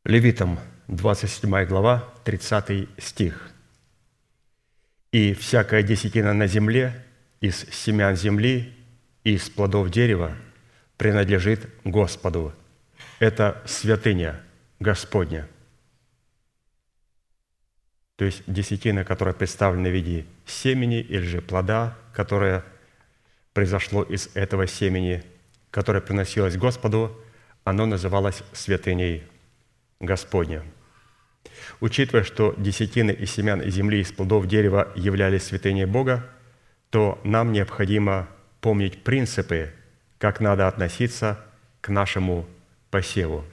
Левитам, 27 глава, 30 стих. «И всякая десятина на земле, из семян земли и из плодов дерева принадлежит Господу». Это святыня Господня. То есть десятина, которая представлена в виде семени или же плода, которое произошло из этого семени, которое приносилось Господу, оно называлось святыней Господня. Учитывая, что десятины из семян и земли, из плодов дерева являлись святыней Бога, то нам необходимо помнить принципы, как надо относиться к нашему посеву.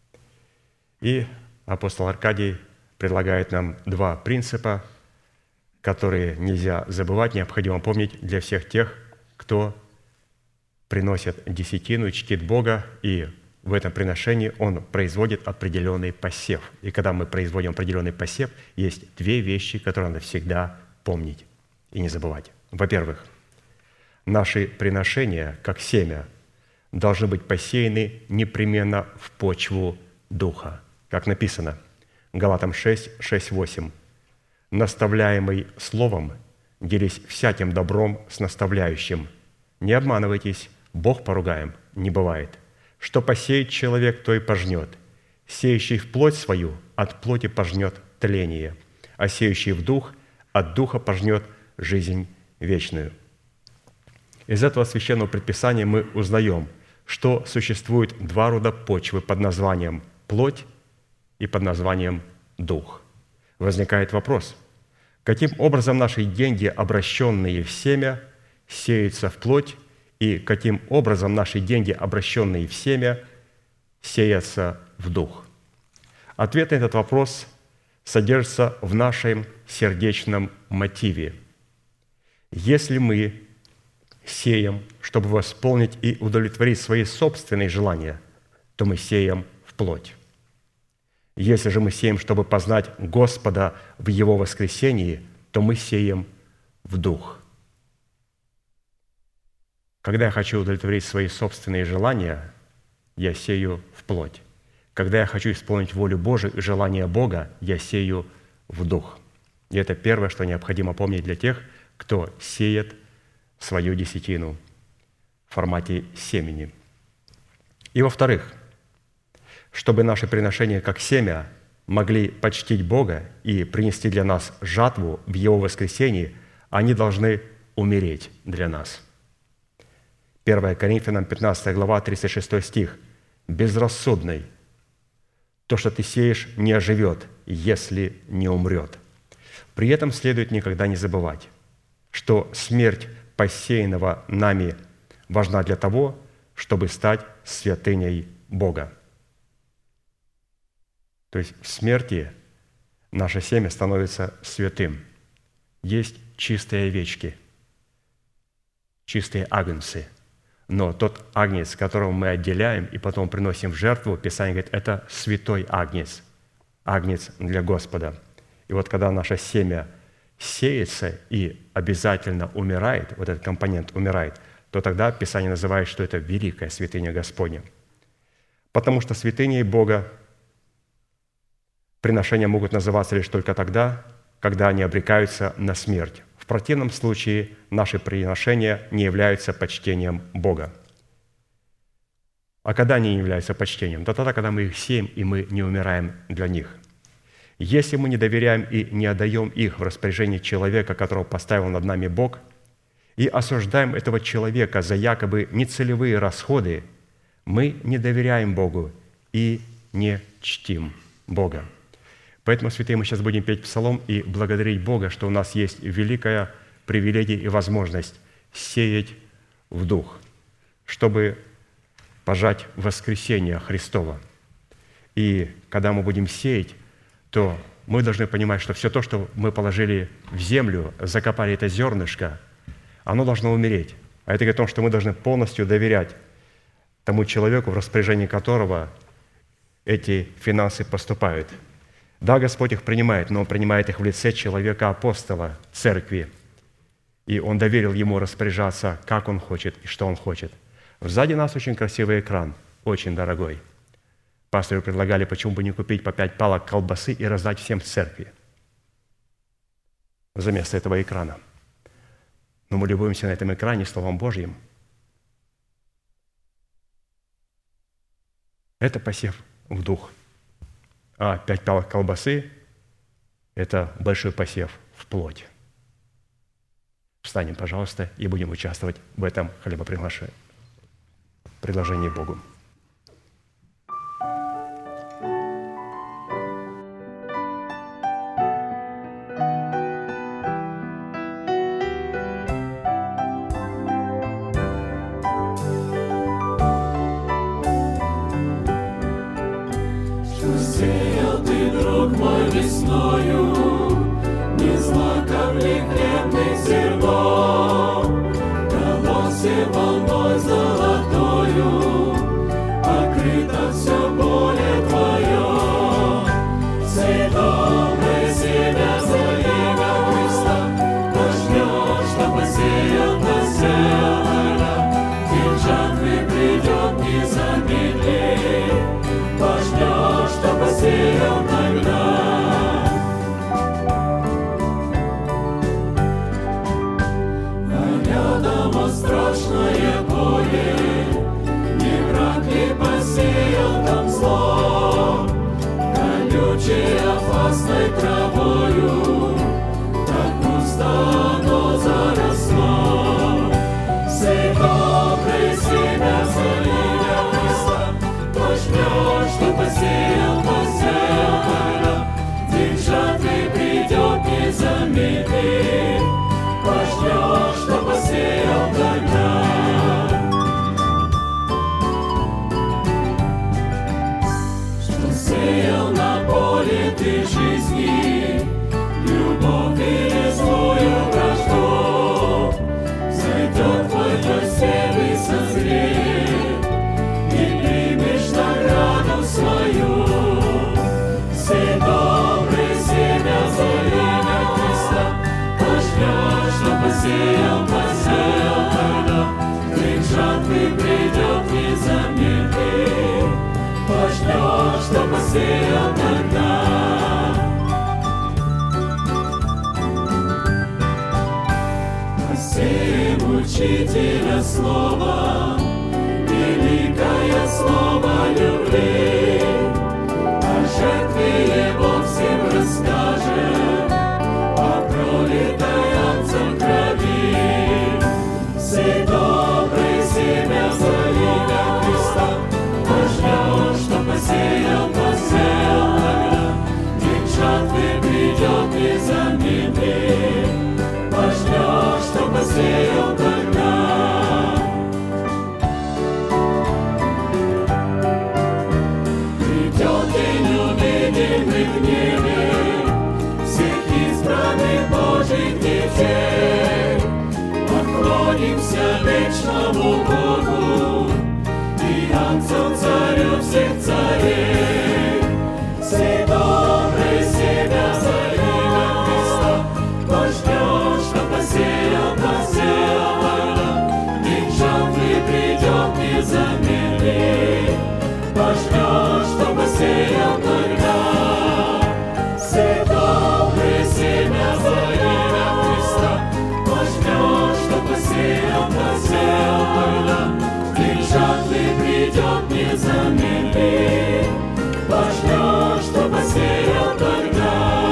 И апостол Аркадий предлагает нам два принципа, которые нельзя забывать, необходимо помнить для всех тех, кто приносит десятину и чтит Бога, и в этом приношении он производит определенный посев. И когда мы производим определенный посев, есть две вещи, которые надо всегда помнить и не забывать. Во-первых, наши приношения, как семя, должны быть посеяны непременно в почву Духа. Как написано, Галатам 6, 6, 8. «Наставляемый словом, делись всяким добром с наставляющим. Не обманывайтесь, Бог поругаем не бывает. Что посеет человек, то и пожнет. Сеющий в плоть свою от плоти пожнет тление, а сеющий в дух от духа пожнет жизнь вечную». Из этого священного предписания мы узнаем, что существует два рода почвы под названием плоть и под названием дух. Возникает вопрос, каким образом наши деньги, обращенные в семя, сеются в плоть, и каким образом наши деньги, обращенные в семя, сеются в дух? Ответ на этот вопрос содержится в нашем сердечном мотиве. Если мы сеем, чтобы восполнить и удовлетворить свои собственные желания, то мы сеем в плоть. Если же мы сеем, чтобы познать Господа в Его воскресении, то мы сеем в дух. Когда я хочу удовлетворить свои собственные желания, я сею в плоть. Когда я хочу исполнить волю Божию и желания Бога, я сею в дух. И это первое, что необходимо помнить для тех, кто сеет свою десятину в формате семени. И во-вторых, чтобы наши приношения как семя могли почтить Бога и принести для нас жатву в Его воскресении, они должны умереть для нас. 1 Коринфянам 15 глава, 36 стих. «Безрассудный, то, что ты сеешь, не оживет, если не умрет». При этом следует никогда не забывать, что смерть посеянного нами важна для того, чтобы стать святыней Бога. То есть в смерти наше семя становится святым. Есть чистые овечки, чистые агнцы. Но тот агнец, которого мы отделяем и потом приносим в жертву, Писание говорит, это святой агнец, агнец для Господа. И вот когда наше семя сеется и обязательно умирает, вот этот компонент умирает, то тогда Писание называет, что это великая святыня Господня. Потому что святыней Бога приношения могут называться лишь только тогда, когда они обрекаются на смерть. В противном случае наши приношения не являются почтением Бога. А когда они не являются почтением? Да тогда, когда мы их сеем, и мы не умираем для них. Если мы не доверяем и не отдаем их в распоряжение человека, которого поставил над нами Бог, и осуждаем этого человека за якобы нецелевые расходы, мы не доверяем Богу и не чтим Бога. Поэтому, святые, мы сейчас будем петь псалом и благодарить Бога, что у нас есть великая привилегия и возможность сеять в дух, чтобы пожать воскресение Христова. И когда мы будем сеять, то мы должны понимать, что все то, что мы положили в землю, закопали это зернышко, оно должно умереть. А это говорит о том, что мы должны полностью доверять тому человеку, в распоряжении которого эти финансы поступают. Да, Господь их принимает, но Он принимает их в лице человека-апостола, церкви. И Он доверил ему распоряжаться, как Он хочет и что Он хочет. Сзади нас очень красивый экран, очень дорогой. Пасторы предлагали, почему бы не купить по 5 палок колбасы и раздать всем в церкви вместо этого экрана. Но мы любуемся на этом экране Словом Божьим. Это посев в дух. А 5 палок колбасы – это большой посев в плоть. Встанем, пожалуйста, и будем участвовать в этом предложении Богу. Сеял ты, друг мой, весною, не злаком ли хлебных зерно, колосье волной золотою, покрыто все поле твое. Сей доброе семя за имя Христа, пожнешь, что посеял на землю, день жатвы придет, не замедли. Пожнешь, что посеял тогда. А рядом страшное поле, не враг ли посеял там зло, колючей опасной травою, так густо оно заросло. Сей доброе семя за имя Христа, пожнешь, что посеял тогда, день жатвы придет, не замедли. Пожнешь, что посеял тогда. Что сеял на поле ты жизни, любовь или злую вражду, зайдет твое семя и созреет, и примешь награду свою. Сей доброе семя за имя Христа, пожнешь, что посеял тогда, день жатвы придет, не замедли. Пожнешь, что посеял тогда. Посеем учителя слова, великое слово любви, о жертве его всем расскажем, о пролитой отцом крови. Сей доброе семя за имя Христа, пожнешь, что посеял тогда, день жатвы придет, не замедли. Пожнешь, что посеял тогда. Придет день, увидим мы в небе всех избранных Божьих детей, поклонимся вечному Богу и Отцу Царю всех царей. Сей доброе семя за имя Христа, пожнешь, что посеял тогда, день жатвы придет, не замедли. Пожнешь, что посеял тогда. Сей доброе семя за имя Христа, пожнешь, что посеял тогда, день жатвы придет, не замедли. Пожнешь, что посеял тогда.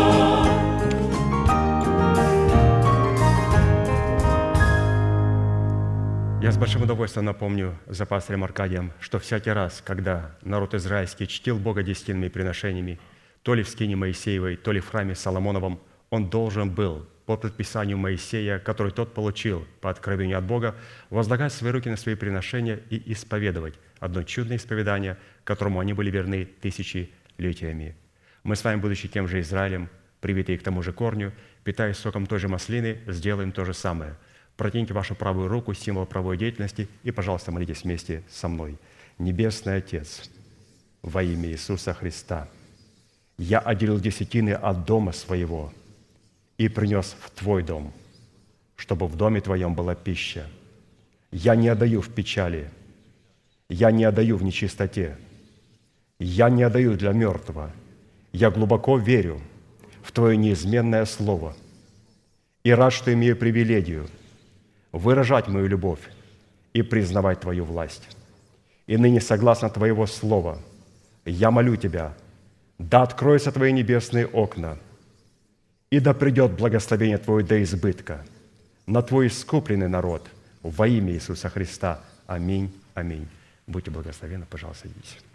Я с большим удовольствием напомню за пастырем Аркадием, что всякий раз, когда народ израильский чтил Бога десятинными приношениями, то ли в скине Моисеевой, то ли в храме Соломоновом, он должен был по предписанию Моисея, который тот получил по откровению от Бога, возлагать свои руки на свои приношения и исповедовать одно чудное исповедание, которому они были верны тысячелетиями. Мы с вами, будучи тем же Израилем, привитые к тому же корню, питаясь соком той же маслины, сделаем то же самое. Протяните вашу правую руку, символ правой деятельности, и, пожалуйста, молитесь вместе со мной. Небесный Отец, во имя Иисуса Христа, я отделил десятины от дома своего и принес в Твой дом, чтобы в доме Твоем была пища. Я не отдаю в печали, я не отдаю в нечистоте, Я не отдаю для мертвого. Я глубоко верю в Твое неизменное Слово и рад, что имею привилегию выражать мою любовь и признавать Твою власть. И ныне, согласно Твоего Слова, я молю Тебя, да откроются Твои небесные окна, и да придет благословение Твое до избытка на Твой искупленный народ во имя Иисуса Христа. Аминь. Аминь. Будьте благословенны, пожалуйста, садитесь.